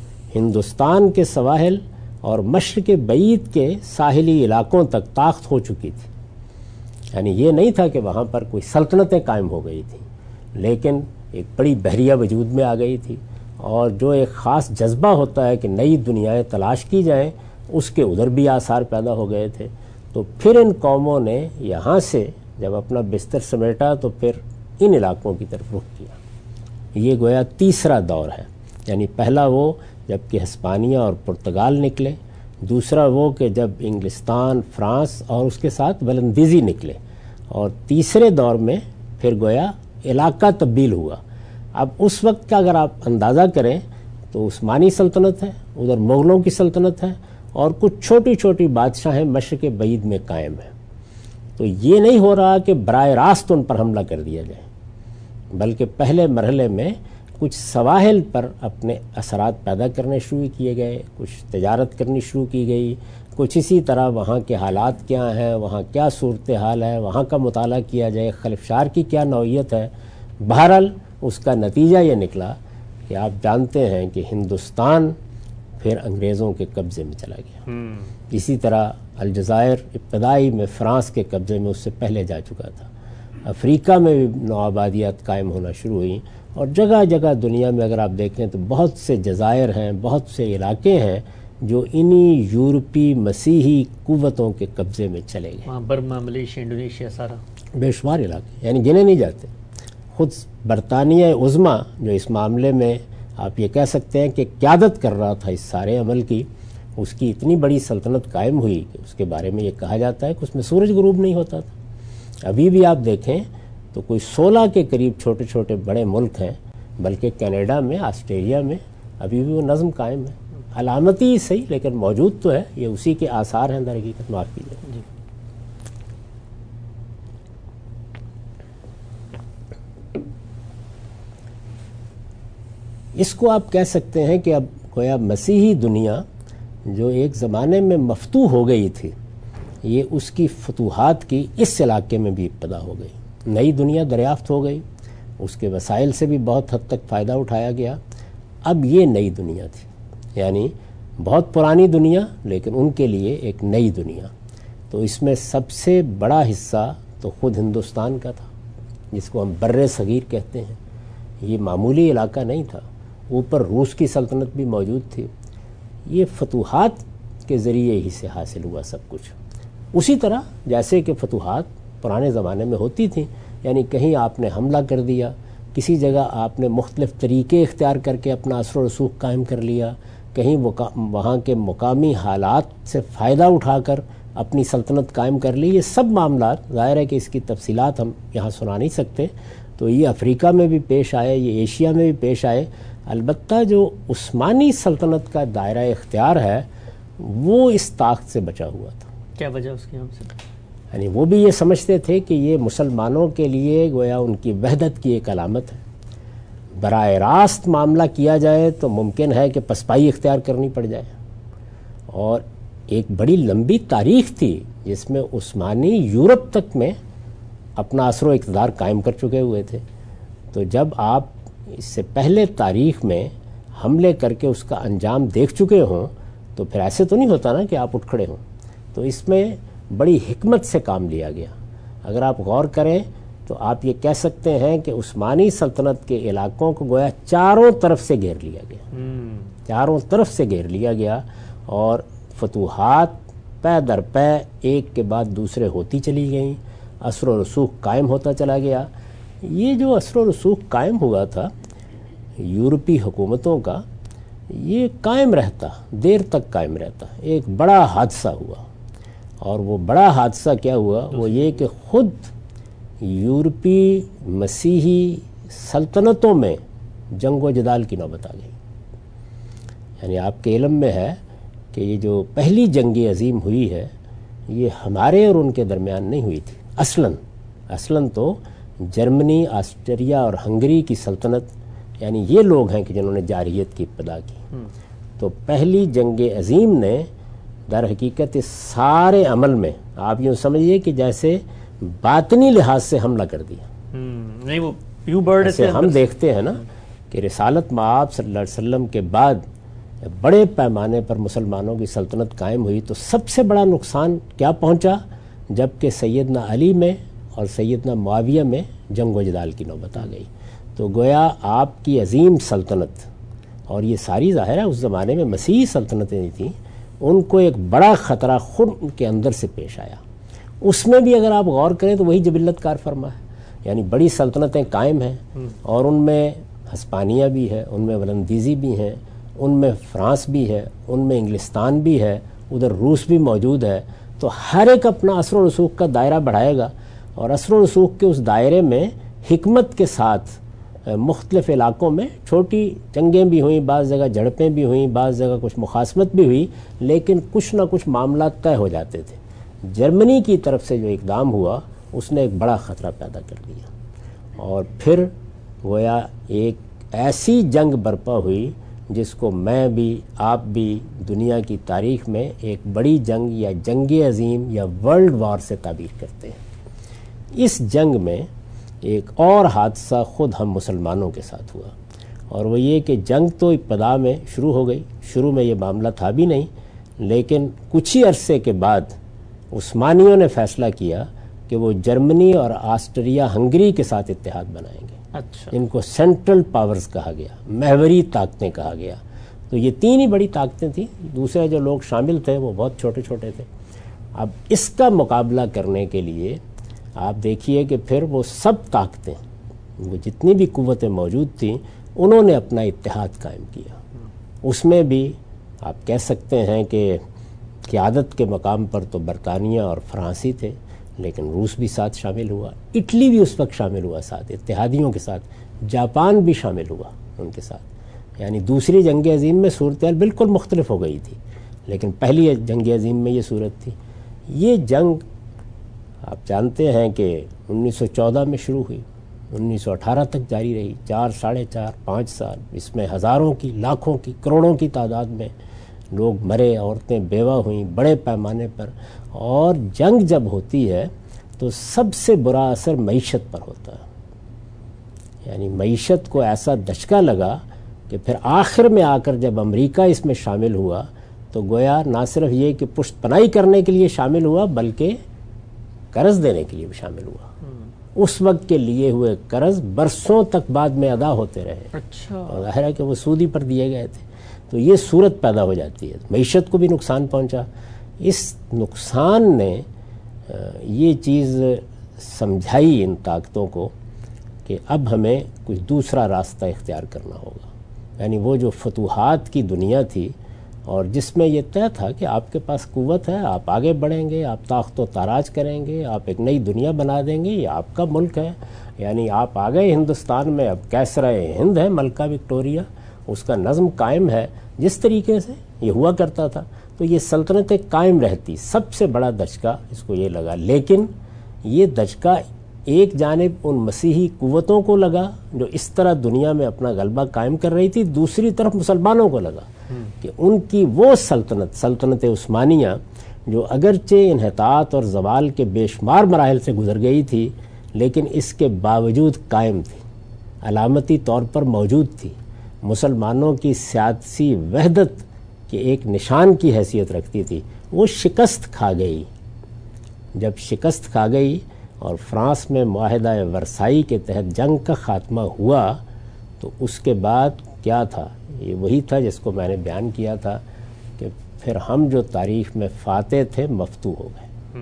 ہندوستان کے سواحل اور مشرق بعید کے ساحلی علاقوں تک طاقت ہو چکی تھی۔ یعنی یہ نہیں تھا کہ وہاں پر کوئی سلطنتیں قائم ہو گئی تھیں، لیکن ایک بڑی بحریہ وجود میں آ گئی تھی، اور جو ایک خاص جذبہ ہوتا ہے کہ نئی دنیایں تلاش کی جائیں، اس کے ادھر بھی آثار پیدا ہو گئے تھے۔ تو پھر ان قوموں نے یہاں سے جب اپنا بستر سمیٹا تو پھر ان علاقوں کی طرف رخ کیا۔ یہ گویا تیسرا دور ہے، یعنی پہلا وہ جب کہ ہسپانیہ اور پرتگال نکلے، دوسرا وہ کہ جب انگلستان، فرانس اور اس کے ساتھ ولندیزی نکلے، اور تیسرے دور میں پھر گویا علاقہ تبدیل ہوا۔ اب اس وقت کا اگر آپ اندازہ کریں تو عثمانی سلطنت ہے، ادھر مغلوں کی سلطنت ہے، اور کچھ چھوٹی چھوٹی بادشاہیں مشرق بعید میں قائم ہیں۔ تو یہ نہیں ہو رہا کہ براہ راست ان پر حملہ کر دیا جائے، بلکہ پہلے مرحلے میں کچھ سواحل پر اپنے اثرات پیدا کرنے شروع کیے گئے، کچھ تجارت کرنی شروع کی گئی، کچھ اسی طرح وہاں کے حالات کیا ہیں، وہاں کیا صورتحال ہے، وہاں کا مطالعہ کیا جائے، خلفشار کی کیا نوعیت ہے۔ بہرحال اس کا نتیجہ یہ نکلا کہ آپ جانتے ہیں کہ ہندوستان پھر انگریزوں کے قبضے میں چلا گیا۔ اسی طرح الجزائر ابتدائی میں فرانس کے قبضے میں اس سے پہلے جا چکا تھا۔ افریقہ میں بھی نوآبادیات قائم ہونا شروع ہوئیں، اور جگہ جگہ دنیا میں اگر آپ دیکھیں تو بہت سے جزائر ہیں، بہت سے علاقے ہیں جو انہی یورپی مسیحی قوتوں کے قبضے میں چلے گئے۔ وہاں برما، ملیشیا، انڈونیشیا، سارا بے شمار علاقے، یعنی گنے نہیں جاتے۔ خود برطانیہ عظمیٰ جو اس معاملے میں آپ یہ کہہ سکتے ہیں کہ قیادت کر رہا تھا اس سارے عمل کی، اس کی اتنی بڑی سلطنت قائم ہوئی کہ اس کے بارے میں یہ کہا جاتا ہے کہ اس میں سورج غروب نہیں ہوتا تھا۔ ابھی بھی آپ دیکھیں تو کوئی 16 کے قریب چھوٹے چھوٹے بڑے ملک ہیں، بلکہ کینیڈا میں، آسٹریلیا میں ابھی بھی وہ نظم قائم ہے، علامتی ہی صحیح لیکن موجود تو ہے۔ یہ اسی کے آثار ہیں در حقیقت، معاف کیجیے۔ اس کو آپ کہہ سکتے ہیں کہ اب گویا مسیحی دنیا جو ایک زمانے میں مفتوح ہو گئی تھی، یہ اس کی فتوحات کی اس علاقے میں بھی ابتدا ہو گئی، نئی دنیا دریافت ہو گئی، اس کے وسائل سے بھی بہت حد تک فائدہ اٹھایا گیا۔ اب یہ نئی دنیا تھی، یعنی بہت پرانی دنیا لیکن ان کے لیے ایک نئی دنیا۔ تو اس میں سب سے بڑا حصہ تو خود ہندوستان کا تھا، جس کو ہم بر صغیر کہتے ہیں۔ یہ معمولی علاقہ نہیں تھا، اوپر روس کی سلطنت بھی موجود تھی۔ یہ فتوحات کے ذریعے ہی سے حاصل ہوا سب کچھ، اسی طرح جیسے کہ فتوحات پرانے زمانے میں ہوتی تھیں، یعنی کہیں آپ نے حملہ کر دیا، کسی جگہ آپ نے مختلف طریقے اختیار کر کے اپنا اثر و رسوخ قائم کر لیا، کہیں وہاں کے مقامی حالات سے فائدہ اٹھا کر اپنی سلطنت قائم کر لی. یہ سب معاملات ظاہر ہے کہ اس کی تفصیلات ہم یہاں سنا نہیں سکتے. تو یہ افریقہ میں بھی پیش آئے, یہ ایشیا میں بھی پیش آئے. البتہ جو عثمانی سلطنت کا دائرہ اختیار ہے وہ اس طاقت سے بچا ہوا تھا. کیا وجہ اس کی ہم سے؟ یعنی وہ بھی یہ سمجھتے تھے کہ یہ مسلمانوں کے لیے گویا ان کی وحدت کی ایک علامت ہے. براہ راست معاملہ کیا جائے تو ممکن ہے کہ پسپائی اختیار کرنی پڑ جائے. اور ایک بڑی لمبی تاریخ تھی جس میں عثمانی یورپ تک میں اپنا اثر و اقتدار قائم کر چکے ہوئے تھے. تو جب آپ اس سے پہلے تاریخ میں حملے کر کے اس کا انجام دیکھ چکے ہوں تو پھر ایسے تو نہیں ہوتا نا کہ آپ اٹھ کھڑے ہوں. تو اس میں بڑی حکمت سے کام لیا گیا. اگر آپ غور کریں تو آپ یہ کہہ سکتے ہیں کہ عثمانی سلطنت کے علاقوں کو گویا چاروں طرف سے گھیر لیا گیا, چاروں طرف سے گھیر لیا گیا, اور فتوحات پے در پے ایک کے بعد دوسرے ہوتی چلی گئیں. اثر و رسوخ قائم ہوتا چلا گیا. یہ جو اثر و رسوخ قائم ہوا تھا یورپی حکومتوں کا, یہ قائم رہتا, دیر تک قائم رہتا. ایک بڑا حادثہ ہوا, اور وہ بڑا حادثہ کیا ہوا, وہ یہ کہ خود یورپی مسیحی سلطنتوں میں جنگ و جدال کی نوبت آ گئی. یعنی آپ کے علم میں ہے کہ یہ جو پہلی جنگ عظیم ہوئی ہے یہ ہمارے اور ان کے درمیان نہیں ہوئی تھی. اصلاً تو جرمنی, آسٹریا اور ہنگری کی سلطنت, یعنی یہ لوگ ہیں کہ جنہوں نے جارحیت کی ابتدا کی. تو پہلی جنگ عظیم نے در حقیقت اس سارے عمل میں آپ یوں سمجھیے کہ جیسے باطنی لحاظ سے حملہ کر دیا. نہیں وہ پیو برڈ سے ہم دیکھتے ہیں نا کہ رسالت مآب صلی اللہ علیہ وسلم کے بعد بڑے پیمانے پر مسلمانوں کی سلطنت قائم ہوئی تو سب سے بڑا نقصان کیا پہنچا, جبکہ سیدنا علی میں اور سیدنا معاویہ میں جنگ و جدال کی نوبت آ گئی. تو گویا آپ کی عظیم سلطنت, اور یہ ساری ظاہر ہے اس زمانے میں مسیحی سلطنتیں تھیں, ان کو ایک بڑا خطرہ خود ان کے اندر سے پیش آیا. اس میں بھی اگر آپ غور کریں تو وہی جبلت کار فرما ہے. یعنی بڑی سلطنتیں قائم ہیں, اور ان میں ہسپانیہ بھی ہے, ان میں ولندیزی بھی ہیں, ان میں فرانس بھی ہے, ان میں انگلستان بھی ہے, ادھر روس بھی موجود ہے. تو ہر ایک اپنا اثر و رسوخ کا دائرہ بڑھائے گا, اور اثر و رسوخ کے اس دائرے میں حکمت کے ساتھ مختلف علاقوں میں چھوٹی جنگیں بھی ہوئیں, بعض جگہ جھڑپیں بھی ہوئیں, بعض جگہ کچھ مخاصمت بھی ہوئی, لیکن کچھ نہ کچھ معاملات طے ہو جاتے تھے. جرمنی کی طرف سے جو اقدام ہوا اس نے ایک بڑا خطرہ پیدا کر دیا, اور پھر گویا ایک ایسی جنگ برپا ہوئی جس کو میں بھی آپ بھی دنیا کی تاریخ میں ایک بڑی جنگ یا جنگ عظیم یا ورلڈ وار سے تعبیر کرتے ہیں. اس جنگ میں ایک اور حادثہ خود ہم مسلمانوں کے ساتھ ہوا, اور وہ یہ کہ جنگ تو ابتدا میں شروع ہو گئی, شروع میں یہ معاملہ تھا بھی نہیں, لیکن کچھ ہی عرصے کے بعد عثمانیوں نے فیصلہ کیا کہ وہ جرمنی اور آسٹریا ہنگری کے ساتھ اتحاد بنائیں گے. اچھا. ان کو سینٹرل پاورز کہا گیا, محوری طاقتیں کہا گیا. تو یہ تین ہی بڑی طاقتیں تھیں, دوسرے جو لوگ شامل تھے وہ بہت چھوٹے چھوٹے تھے. اب اس کا مقابلہ کرنے کے لیے آپ دیکھیے کہ پھر وہ سب طاقتیں, وہ جتنی بھی قوتیں موجود تھیں, انہوں نے اپنا اتحاد قائم کیا. اس میں بھی آپ کہہ سکتے ہیں کہ قیادت کے مقام پر تو برطانیہ اور فرانسی تھے, لیکن روس بھی ساتھ شامل ہوا, اٹلی بھی اس وقت شامل ہوا ساتھ اتحادیوں کے ساتھ, جاپان بھی شامل ہوا ان کے ساتھ. یعنی دوسری جنگ عظیم میں صورتحال بالکل مختلف ہو گئی تھی, لیکن پہلی جنگ عظیم میں یہ صورت تھی. یہ جنگ آپ جانتے ہیں کہ 1914 میں شروع ہوئی, 1918 تک جاری رہی, 4 ساڑھے 4 5 سال. اس میں ہزاروں کی, لاکھوں کی, کروڑوں کی تعداد میں لوگ مرے, عورتیں بیوہ ہوئیں بڑے پیمانے پر. اور جنگ جب ہوتی ہے تو سب سے برا اثر معیشت پر ہوتا ہے. یعنی معیشت کو ایسا دھچکا لگا کہ پھر آخر میں آ کر جب امریکہ اس میں شامل ہوا تو گویا نہ صرف یہ کہ پشت پناہی کرنے کے لیے شامل ہوا بلکہ قرض دینے کے لیے بھی شامل ہوا. اس وقت کے لیے ہوئے قرض برسوں تک بعد میں ادا ہوتے رہے. اچھا. اور ظاہر ہے کہ وہ سودی پر دیے گئے تھے. تو یہ صورت پیدا ہو جاتی ہے, معیشت کو بھی نقصان پہنچا. اس نقصان نے یہ چیز سمجھائی ان طاقتوں کو کہ اب ہمیں کچھ دوسرا راستہ اختیار کرنا ہوگا. یعنی وہ جو فتوحات کی دنیا تھی اور جس میں یہ طے تھا کہ آپ کے پاس قوت ہے، آپ آگے بڑھیں گے، آپ تاخت و تاراج کریں گے، آپ ایک نئی دنیا بنا دیں گے، یہ آپ کا ملک ہے. یعنی آپ آ گئے ہندوستان میں، اب کیسرا ہند ہے ملکہ وکٹوریہ، اس کا نظم قائم ہے جس طریقے سے یہ ہوا کرتا تھا، تو یہ سلطنتیں قائم رہتی. سب سے بڑا دھچکا اس کو یہ لگا. لیکن یہ دھچکا ایک جانب ان مسیحی قوتوں کو لگا جو اس طرح دنیا میں اپنا غلبہ قائم کر رہی تھی، دوسری طرف مسلمانوں کو لگا کہ ان کی وہ سلطنت عثمانیہ جو اگرچہ انحطاط اور زوال کے بے شمار مراحل سے گزر گئی تھی لیکن اس کے باوجود قائم تھی، علامتی طور پر موجود تھی، مسلمانوں کی سیاسی وحدت کے ایک نشان کی حیثیت رکھتی تھی، وہ شکست کھا گئی. جب شکست کھا گئی اور فرانس میں معاہدہ ورسائی کے تحت جنگ کا خاتمہ ہوا تو اس کے بعد کیا تھا؟ یہ وہی تھا جس کو میں نے بیان کیا تھا کہ پھر ہم جو تاریخ میں فاتح تھے مفتوح ہو گئے.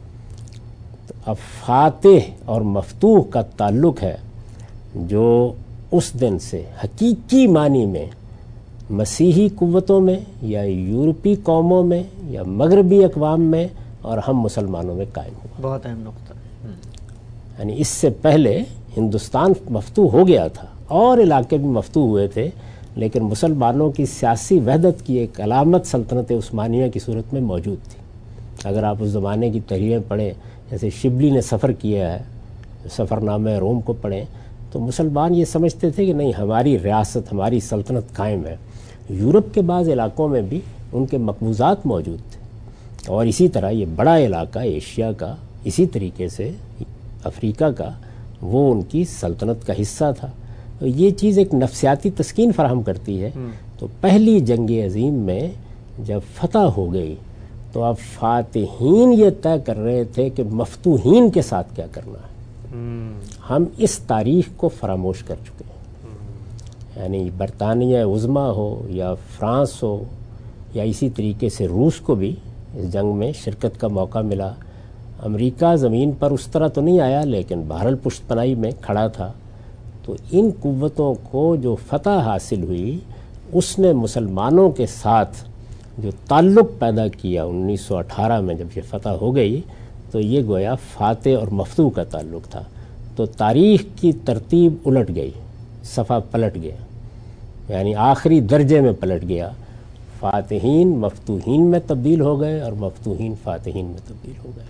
تو اب فاتح اور مفتوح کا تعلق ہے جو اس دن سے حقیقی معنی میں مسیحی قوتوں میں یا یورپی قوموں میں یا مغربی اقوام میں اور ہم مسلمانوں میں قائم ہوا. بہت اہم نقطہ. یعنی اس سے پہلے ہندوستان مفتوح ہو گیا تھا اور علاقے بھی مفتوح ہوئے تھے، لیکن مسلمانوں کی سیاسی وحدت کی ایک علامت سلطنت عثمانیہ کی صورت میں موجود تھی. اگر آپ اس زمانے کی تحریریں پڑھیں، جیسے شبلی نے سفر کیا ہے، سفر نامہ روم کو پڑھیں، تو مسلمان یہ سمجھتے تھے کہ نہیں، ہماری ریاست، ہماری سلطنت قائم ہے. یورپ کے بعض علاقوں میں بھی ان کے مقبوضات موجود تھے، اور اسی طرح یہ بڑا علاقہ ایشیا کا، اسی طریقے سے افریقہ کا، وہ ان کی سلطنت کا حصہ تھا. تو یہ چیز ایک نفسیاتی تسکین فراہم کرتی ہے. تو پہلی جنگ عظیم میں جب فتح ہو گئی تو اب فاتحین یہ طے کر رہے تھے کہ مفتوحین کے ساتھ کیا کرنا ہے. ہم اس تاریخ کو فراموش کر چکے ہیں. یعنی برطانیہ عظمیٰ ہو یا فرانس ہو یا اسی طریقے سے روس کو بھی اس جنگ میں شرکت کا موقع ملا. امریکہ زمین پر اس طرح تو نہیں آیا لیکن بہرحال پشت پناہی میں کھڑا تھا. تو ان قوتوں کو جو فتح حاصل ہوئی اس نے مسلمانوں کے ساتھ جو تعلق پیدا کیا 1918 میں جب یہ فتح ہو گئی تو یہ گویا فاتح اور مفتوح کا تعلق تھا. تو تاریخ کی ترتیب الٹ گئی، صفحہ پلٹ گیا، یعنی آخری درجے میں پلٹ گیا. فاتحین مفتوحین میں تبدیل ہو گئے اور مفتوحین فاتحین میں تبدیل ہو گئے.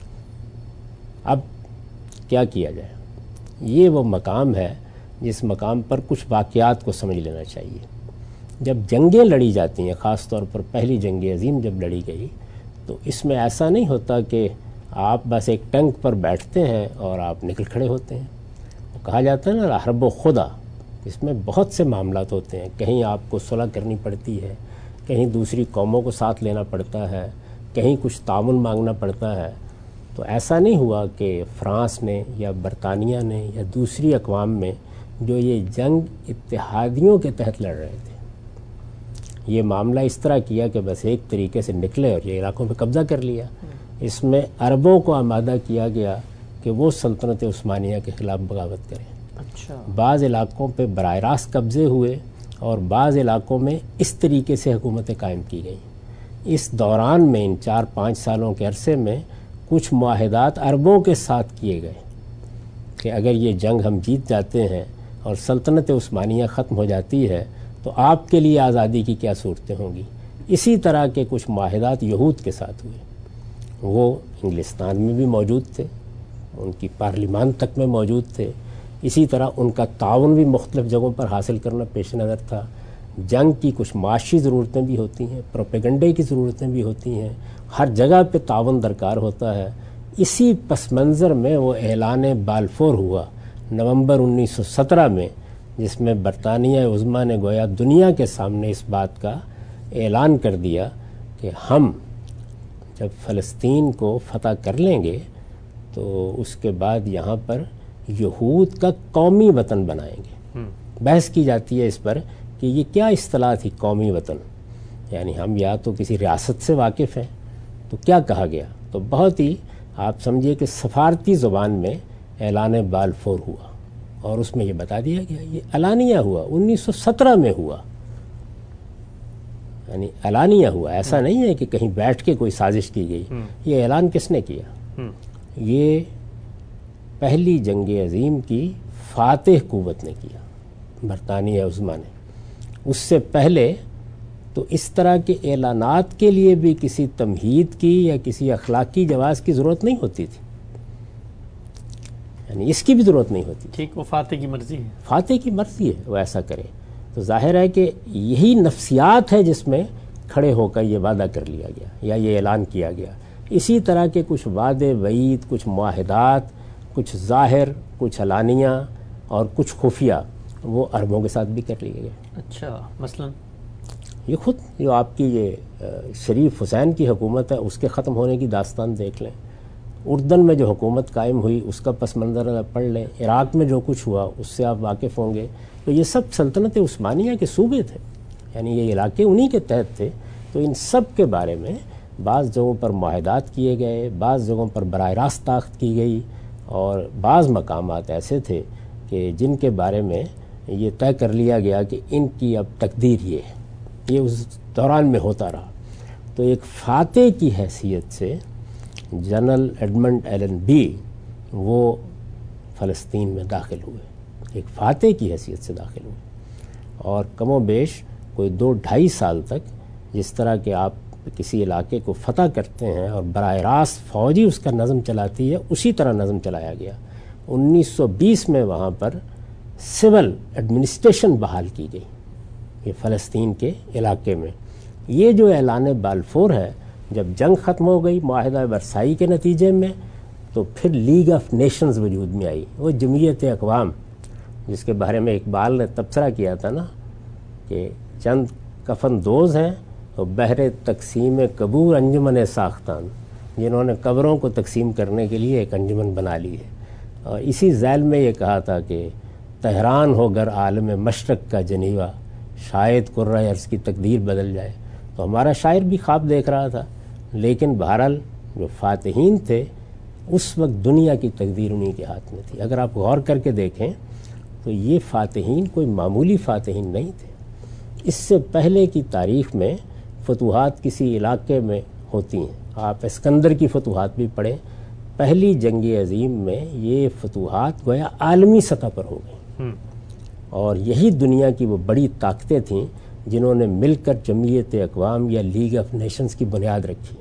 اب کیا کیا جائے؟ یہ وہ مقام ہے جس مقام پر کچھ واقعات کو سمجھ لینا چاہیے. جب جنگیں لڑی جاتی ہیں، خاص طور پر پہلی جنگ عظیم جب لڑی گئی تو اس میں ایسا نہیں ہوتا کہ آپ بس ایک ٹینک پر بیٹھتے ہیں اور آپ نکل کھڑے ہوتے ہیں. وہ کہا جاتا ہے نا حرب و خدا، اس میں بہت سے معاملات ہوتے ہیں. کہیں آپ کو صلح کرنی پڑتی ہے، کہیں دوسری قوموں کو ساتھ لینا پڑتا ہے، کہیں کچھ تعاون مانگنا پڑتا ہے. تو ایسا نہیں ہوا کہ فرانس نے یا برطانیہ نے یا دوسری اقوام میں جو یہ جنگ اتحادیوں کے تحت لڑ رہے تھے، یہ معاملہ اس طرح کیا کہ بس ایک طریقے سے نکلے اور یہ علاقوں پہ قبضہ کر لیا. اس میں عربوں کو آمادہ کیا گیا کہ وہ سلطنت عثمانیہ کے خلاف بغاوت کریں. بعض علاقوں پہ براہ راست قبضے ہوئے اور بعض علاقوں میں اس طریقے سے حکومتیں قائم کی گئیں. اس دوران میں ان 4-5 سالوں کے عرصے میں کچھ معاہدات عربوں کے ساتھ کیے گئے کہ اگر یہ جنگ ہم جیت جاتے ہیں اور سلطنت عثمانیہ ختم ہو جاتی ہے تو آپ کے لیے آزادی کی کیا صورتیں ہوں گی. اسی طرح کے کچھ معاہدات یہود کے ساتھ ہوئے. وہ انگلستان میں بھی موجود تھے، ان کی پارلیمان تک میں موجود تھے. اسی طرح ان کا تعاون بھی مختلف جگہوں پر حاصل کرنا پیش نظر تھا. جنگ کی کچھ معاشی ضرورتیں بھی ہوتی ہیں، پروپیگنڈے کی ضرورتیں بھی ہوتی ہیں، ہر جگہ پہ تعاون درکار ہوتا ہے. اسی پس منظر میں وہ اعلان بالفور ہوا نومبر 1917 میں، جس میں برطانیہ عظمیٰ نے گویا دنیا کے سامنے اس بات کا اعلان کر دیا کہ ہم جب فلسطین کو فتح کر لیں گے تو اس کے بعد یہاں پر یہود کا قومی وطن بنائیں گے. بحث کی جاتی ہے اس پر کہ یہ کیا اصطلاح تھی قومی وطن، یعنی ہم یا تو کسی ریاست سے واقف ہیں تو کیا کہا گیا. تو بہت ہی آپ سمجھیے کہ سفارتی زبان میں اعلان بالفور ہوا اور اس میں یہ بتا دیا گیا، یہ اعلانیہ ہوا، 1917 میں ہوا. یعنی اعلانیہ ہوا، ایسا نہیں ہے کہ کہیں بیٹھ کے کوئی سازش کی گئی. یہ اعلان کس نے کیا؟ یہ پہلی جنگ عظیم کی فاتح قوت نے کیا، برطانیہ عظمیٰ نے. اس سے پہلے تو اس طرح کے اعلانات کے لیے بھی کسی تمہید کی یا کسی اخلاقی جواز کی ضرورت نہیں ہوتی تھی، یعنی اس کی بھی ضرورت نہیں ہوتی. ٹھیک، وہ فاتح کی مرضی ہے. فاتح کی مرضی ہے وہ ایسا کرے. تو ظاہر ہے کہ یہی نفسیات ہے جس میں کھڑے ہو کر یہ وعدہ کر لیا گیا یا یہ اعلان کیا گیا. اسی طرح کے کچھ وعدے وعید، کچھ معاہدات، کچھ ظاہر، کچھ علانیہ اور کچھ خفیہ، وہ عربوں کے ساتھ بھی کر لیے گئے. اچھا، مثلا یہ خود جو آپ کی یہ شریف حسین کی حکومت ہے اس کے ختم ہونے کی داستان دیکھ لیں. اردن میں جو حکومت قائم ہوئی اس کا پس منظر پڑھ لیں. عراق میں جو کچھ ہوا اس سے آپ واقف ہوں گے. تو یہ سب سلطنت عثمانیہ کے صوبے تھے، یعنی یہ علاقے انہی کے تحت تھے. تو ان سب کے بارے میں بعض جگہوں پر معاہدات کیے گئے، بعض جگہوں پر براہ راست طاقت کی گئی، اور بعض مقامات ایسے تھے کہ جن کے بارے میں یہ طے کر لیا گیا کہ ان کی اب تقدیر یہ ہے. یہ اس دوران میں ہوتا رہا. تو ایک فاتح کی حیثیت سے جنرل ایڈمنڈ ایلن بی وہ فلسطین میں داخل ہوئے، ایک فاتح کی حیثیت سے داخل ہوئے. اور کم و بیش کوئی 2-2.5 سال تک جس طرح کہ آپ کسی علاقے کو فتح کرتے ہیں اور براہ راست فوجی اس کا نظم چلاتی ہے، اسی طرح نظم چلایا گیا. 1920 میں وہاں پر سول ایڈمنسٹریشن بحال کی گئی یہ فلسطین کے علاقے میں. یہ جو اعلان بالفور ہے، جب جنگ ختم ہو گئی معاہدہ ورسائی کے نتیجے میں، تو پھر لیگ آف نیشنز وجود میں آئی. وہ جمعیت اقوام جس کے بارے میں اقبال نے تبصرہ کیا تھا نا کہ چند کفن دوز ہیں اور بہر تقسیم قبور انجمن ساختان، جنہوں نے قبروں کو تقسیم کرنے کے لیے ایک انجمن بنا لی ہے. اور اسی ذیل میں یہ کہا تھا کہ تہران ہو گر عالم مشرق کا جنیوا، شاید قرۂ ارض کی تقدیر بدل جائے. تو ہمارا شاعر بھی خواب دیکھ رہا تھا، لیکن بہرحال جو فاتحین تھے اس وقت دنیا کی تقدیر انہی کے ہاتھ میں تھی. اگر آپ غور کر کے دیکھیں تو یہ فاتحین کوئی معمولی فاتحین نہیں تھے. اس سے پہلے کی تاریخ میں فتوحات کسی علاقے میں ہوتی ہیں. آپ اسکندر کی فتوحات بھی پڑھیں. پہلی جنگ عظیم میں یہ فتوحات گویا عالمی سطح پر ہو گئی، اور یہی دنیا کی وہ بڑی طاقتیں تھیں جنہوں نے مل کر جمعیت اقوام یا لیگ آف نیشنز کی بنیاد رکھی.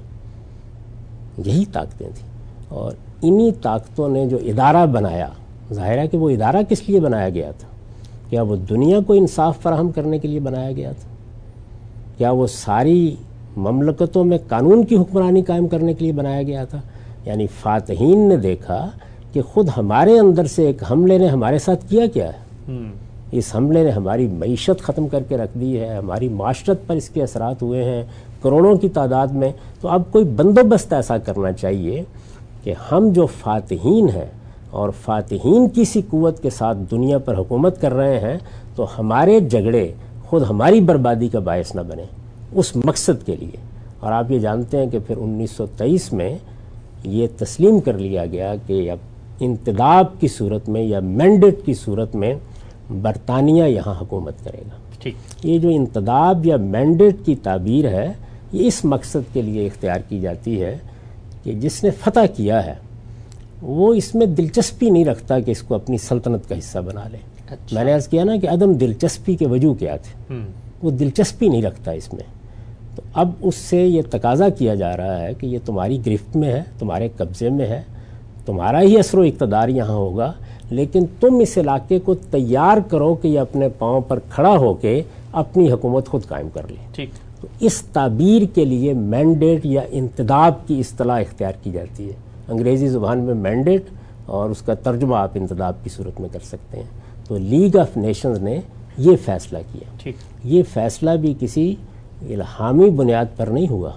یہی طاقتیں تھیں، اور انہی طاقتوں نے جو ادارہ بنایا، ظاہر ہے کہ وہ ادارہ کس لیے بنایا گیا تھا؟ کیا وہ دنیا کو انصاف فراہم کرنے کے لیے بنایا گیا تھا؟ کیا وہ ساری مملکتوں میں قانون کی حکمرانی قائم کرنے کے لیے بنایا گیا تھا؟ یعنی فاتحین نے دیکھا کہ خود ہمارے اندر سے ایک حملے نے ہمارے ساتھ کیا کیا ہے. اس حملے نے ہماری معیشت ختم کر کے رکھ دی ہے، ہماری معاشرت پر اس کے اثرات ہوئے ہیں کروڑوں کی تعداد میں. تو اب کوئی بندوبست ایسا کرنا چاہیے کہ ہم جو فاتحین ہیں اور فاتحین کی سی قوت کے ساتھ دنیا پر حکومت کر رہے ہیں، تو ہمارے جھگڑے خود ہماری بربادی کا باعث نہ بنے. اس مقصد کے لیے. اور آپ یہ جانتے ہیں کہ پھر 1923 میں یہ تسلیم کر لیا گیا کہ اب انتداب کی صورت میں یا مینڈیٹ کی صورت میں برطانیہ یہاں حکومت کرے گا. یہ جو انتداب یا مینڈیٹ کی تعبیر ہے یہ اس مقصد کے لیے اختیار کی جاتی ہے کہ جس نے فتح کیا ہے وہ اس میں دلچسپی نہیں رکھتا کہ اس کو اپنی سلطنت کا حصہ بنا لے. میں نے عرض کیا نا کہ عدم دلچسپی کے وجوہ کیا تھے، وہ دلچسپی نہیں رکھتا اس میں. تو اب اس سے یہ تقاضا کیا جا رہا ہے کہ یہ تمہاری گرفت میں ہے، تمہارے قبضے میں ہے، تمہارا ہی اثر و اقتدار یہاں ہوگا، لیکن تم اس علاقے کو تیار کرو کہ یہ اپنے پاؤں پر کھڑا ہو کے اپنی حکومت خود قائم کر لے. تو اس تعبیر کے لیے مینڈیٹ یا انتداب کی اصطلاح اختیار کی جاتی ہے. انگریزی زبان میں مینڈیٹ، اور اس کا ترجمہ آپ انتداب کی صورت میں کر سکتے ہیں. تو لیگ آف نیشنز نے یہ فیصلہ کیا. یہ فیصلہ بھی کسی الہامی بنیاد پر نہیں ہوا،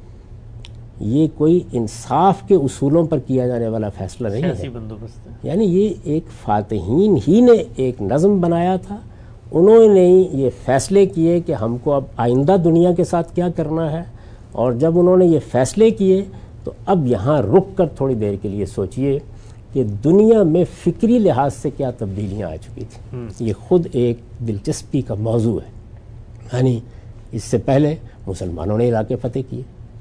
یہ کوئی انصاف کے اصولوں پر کیا جانے والا فیصلہ نہیں ہے. یعنی یہ ایک فاتحین ہی نے ایک نظم بنایا تھا، انہوں نے یہ فیصلے کیے کہ ہم کو اب آئندہ دنیا کے ساتھ کیا کرنا ہے. اور جب انہوں نے یہ فیصلے کیے تو اب یہاں رک کر تھوڑی دیر کے لیے سوچئے کہ دنیا میں فکری لحاظ سے کیا تبدیلیاں آ چکی تھیں. یہ خود ایک دلچسپی کا موضوع ہے. یعنی اس سے پہلے مسلمانوں نے علاقے فتح کیے،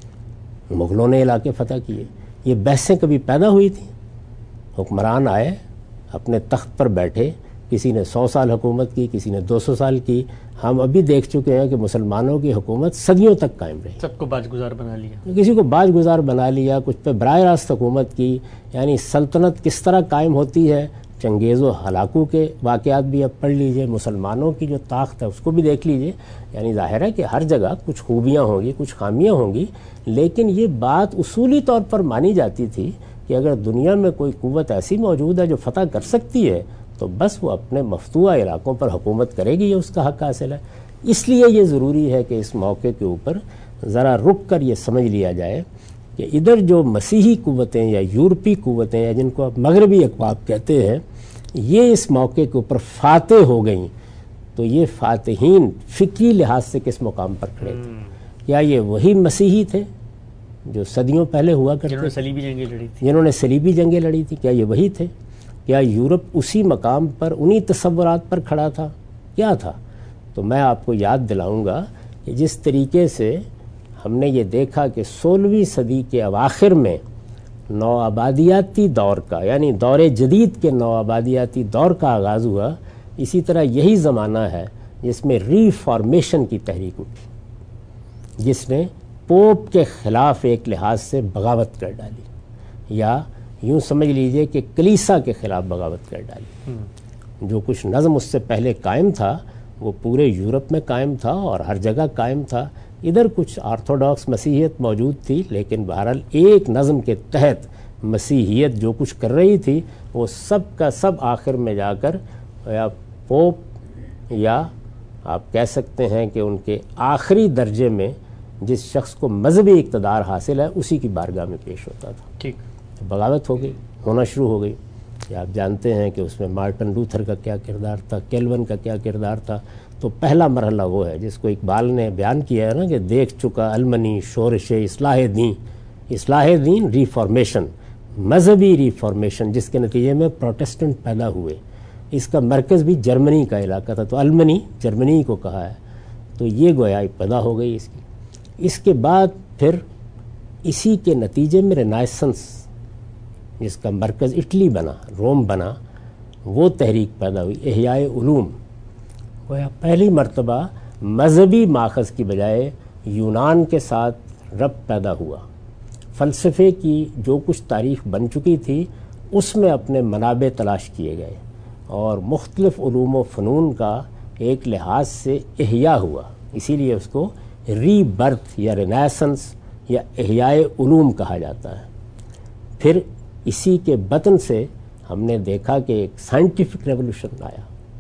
مغلوں نے علاقے فتح کیے، یہ بحثیں کبھی پیدا ہوئی تھیں؟ حکمران آئے، اپنے تخت پر بیٹھے، کسی نے 100 سال حکومت کی، کسی نے 200 سال کی. ہم ابھی دیکھ چکے ہیں کہ مسلمانوں کی حکومت صدیوں تک قائم رہی، سب کو باج گزار بنا لیا، کسی کو باج گزار بنا لیا، کچھ پہ براہ راست حکومت کی. یعنی سلطنت کس طرح قائم ہوتی ہے، چنگیز و ہلاکو کے واقعات بھی اب پڑھ لیجئے، مسلمانوں کی جو طاقت ہے اس کو بھی دیکھ لیجئے. یعنی ظاہر ہے کہ ہر جگہ کچھ خوبیاں ہوں گی، کچھ خامیاں ہوں گی، لیکن یہ بات اصولی طور پر مانی جاتی تھی کہ اگر دنیا میں کوئی قوت ایسی موجود ہے جو فتح کر سکتی ہے تو بس وہ اپنے مفتوحہ علاقوں پر حکومت کرے گی، یہ اس کا حق حاصل ہے. اس لیے یہ ضروری ہے کہ اس موقع کے اوپر ذرا رک کر یہ سمجھ لیا جائے کہ ادھر جو مسیحی قوتیں یا یورپی قوتیں یا جن کو اب مغربی اقوام کہتے ہیں، یہ اس موقع کے اوپر فاتح ہو گئیں، تو یہ فاتحین فکری لحاظ سے کس مقام پر کھڑے تھے؟ کیا یہ وہی مسیحی تھے جو صدیوں پہلے ہوا کرتے، جنہوں نے صلیبی جنگیں لڑی تھی؟ جنہوں نے صلیبی جنگیں لڑی تھی، کیا یہ وہی تھے؟ کیا یورپ اسی مقام پر انہی تصورات پر کھڑا تھا؟ کیا تھا؟ تو میں آپ کو یاد دلاؤں گا کہ جس طریقے سے ہم نے یہ دیکھا کہ 16ویں صدی کے اواخر میں نوآبادیاتی دور کا، یعنی دور جدید کے نوآبادیاتی دور کا آغاز ہوا، اسی طرح یہی زمانہ ہے جس میں ری فارمیشن کی تحریک اٹھی، جس نے پوپ کے خلاف ایک لحاظ سے بغاوت کر ڈالی، یا یوں سمجھ لیجئے کہ کلیسا کے خلاف بغاوت کر ڈالی. جو کچھ نظم اس سے پہلے قائم تھا وہ پورے یورپ میں قائم تھا اور ہر جگہ قائم تھا. ادھر کچھ آرتھوڈاکس مسیحیت موجود تھی، لیکن بہرحال ایک نظم کے تحت مسیحیت جو کچھ کر رہی تھی وہ سب کا سب آخر میں جا کر یا پوپ یا آپ کہہ سکتے ہیں کہ ان کے آخری درجے میں جس شخص کو مذہبی اقتدار حاصل ہے اسی کی بارگاہ میں پیش ہوتا تھا. ٹھیک، بغاوت ہو گئی، ہونا شروع ہو گئی. آپ جانتے ہیں کہ اس میں مارٹن لوتھر کا کیا کردار تھا، کیلون کا کیا کردار تھا. تو پہلا مرحلہ وہ ہے جس کو اقبال نے بیان کیا ہے نا کہ دیکھ چکا المنی شورش اصلاح دین، اصلاح دین ریفارمیشن، مذہبی ریفارمیشن، جس کے نتیجے میں پروٹسٹنٹ پیدا ہوئے. اس کا مرکز بھی جرمنی کا علاقہ تھا، تو المنی جرمنی کو کہا ہے. تو یہ گویا پیدا ہو گئی اس کی. اس کے بعد پھر اسی کے نتیجے میں رینائسنس، جس کا مرکز اٹلی بنا، روم بنا، وہ تحریک پیدا ہوئی، احیاء علوم. پہلی مرتبہ مذہبی ماخذ کی بجائے یونان کے ساتھ ربط پیدا ہوا. فلسفے کی جو کچھ تاریخ بن چکی تھی اس میں اپنے منابع تلاش کیے گئے اور مختلف علوم و فنون کا ایک لحاظ سے احیاء ہوا. اسی لیے اس کو ری برتھ یا رینیسنس یا احیاء علوم کہا جاتا ہے. پھر اسی کے بطن سے ہم نے دیکھا کہ ایک سائنٹیفک ریولوشن آیا،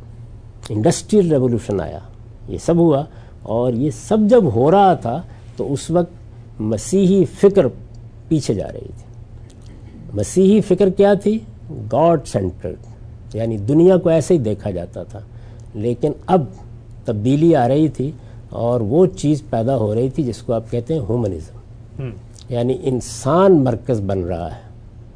انڈسٹریل ریولوشن آیا، یہ سب ہوا. اور یہ سب جب ہو رہا تھا تو اس وقت مسیحی فکر پیچھے جا رہی تھی. مسیحی فکر کیا تھی؟ گاڈ سینٹرڈ، یعنی دنیا کو ایسے ہی دیکھا جاتا تھا. لیکن اب تبدیلی آ رہی تھی اور وہ چیز پیدا ہو رہی تھی جس کو آپ کہتے ہیں ہیومنزم، یعنی انسان مرکز بن رہا ہے.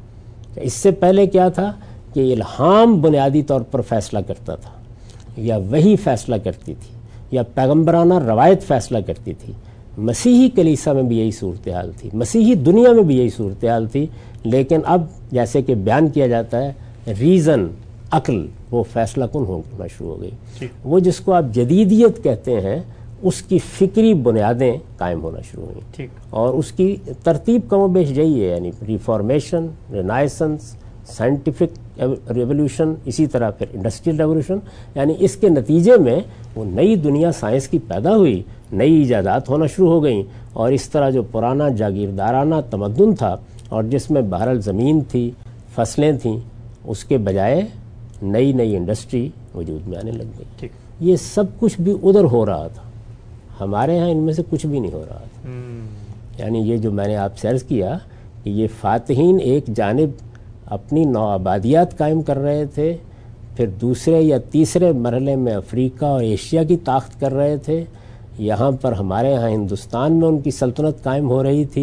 اس سے پہلے کیا تھا کہ الہام بنیادی طور پر فیصلہ کرتا تھا، یا وہی فیصلہ کرتی تھی، یا پیغمبرانہ روایت فیصلہ کرتی تھی. مسیحی کلیسا میں بھی یہی صورتحال تھی، مسیحی دنیا میں بھی یہی صورتحال تھی. لیکن اب جیسے کہ بیان کیا جاتا ہے ریزن، عقل، وہ فیصلہ کن ہونا شروع ہو گئی. وہ جس کو آپ جدیدیت کہتے ہیں اس کی فکری بنیادیں قائم ہونا شروع ہوئیں. اور اس کی ترتیب کم و بیش یہی ہے، یعنی ریفارمیشن، رینائسنس، سائنٹیفک ریولوشن، اسی طرح پھر انڈسٹریل ریولوشن. یعنی اس کے نتیجے میں وہ نئی دنیا سائنس کی پیدا ہوئی، نئی ایجادات ہونا شروع ہو گئیں. اور اس طرح جو پرانا جاگیردارانہ تمدن تھا اور جس میں بہرحال زمین تھی، فصلیں تھیں، اس کے بجائے نئی نئی انڈسٹری وجود میں آنے لگ گئی. یہ سب کچھ بھی ادھر ہو رہا تھا، ہمارے ہاں ان میں سے کچھ بھی نہیں ہو رہا تھا. یعنی یہ جو میں نے آپ سے عرض کیا کہ یہ فاتحین ایک جانب اپنی نوآبادیات قائم کر رہے تھے، پھر دوسرے یا تیسرے مرحلے میں افریقہ اور ایشیا کی طاقت کر رہے تھے. یہاں پر ہمارے ہاں ہندوستان میں ان کی سلطنت قائم ہو رہی تھی.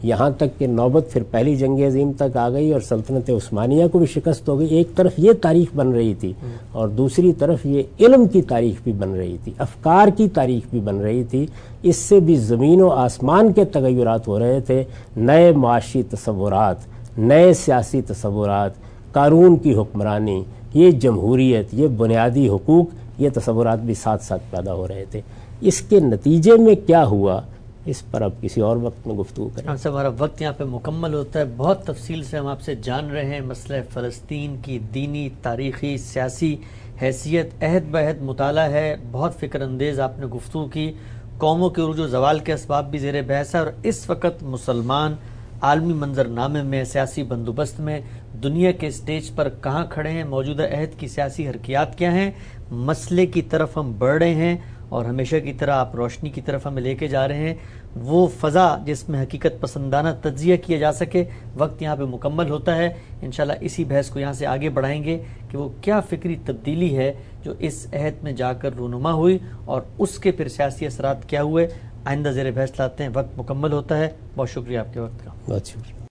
یہاں تک کہ نوبت پھر پہلی جنگ عظیم تک آ گئی اور سلطنت عثمانیہ کو بھی شکست ہو گئی. ایک طرف یہ تاریخ بن رہی تھی اور دوسری طرف یہ علم کی تاریخ بھی بن رہی تھی, افکار کی تاریخ بھی بن رہی تھی. اس سے بھی زمین و آسمان کے تغیرات ہو رہے تھے. نئے معاشی تصورات, نئے سیاسی تصورات, قانون کی حکمرانی, یہ جمہوریت, یہ بنیادی حقوق, یہ تصورات بھی ساتھ ساتھ پیدا ہو رہے تھے. اس کے نتیجے میں کیا ہوا اس پر اب کسی اور وقت میں گفتگو کریں. ہم سے ہمارا وقت یہاں پہ مکمل ہوتا ہے. بہت تفصیل سے ہم آپ سے جان رہے ہیں مسئلہ فلسطین کی دینی, تاریخی, سیاسی حیثیت. عہد بعہد مطالعہ ہے, بہت فکر اندیز آپ نے گفتگو کی. قوموں کے عروج و زوال کے اسباب بھی زیر بحث ہے, اور اس وقت مسلمان عالمی منظرنامے میں, سیاسی بندوبست میں, دنیا کے اسٹیج پر کہاں کھڑے ہیں, موجودہ عہد کی سیاسی حرکیات کیا ہیں, مسئلے کی طرف ہم بڑھ رہے ہیں اور ہمیشہ کی طرح آپ روشنی کی طرف ہمیں لے کے جا رہے ہیں. وہ فضا جس میں حقیقت پسندانہ تجزیہ کیا جا سکے, وقت یہاں پہ مکمل ہوتا ہے. انشاءاللہ اسی بحث کو یہاں سے آگے بڑھائیں گے کہ وہ کیا فکری تبدیلی ہے جو اس عہد میں جا کر رونما ہوئی اور اس کے پھر سیاسی اثرات کیا ہوئے. آئندہ زیر بحث لاتے ہیں. وقت مکمل ہوتا ہے. بہت شکریہ آپ کے وقت کا. بہت شکریہ.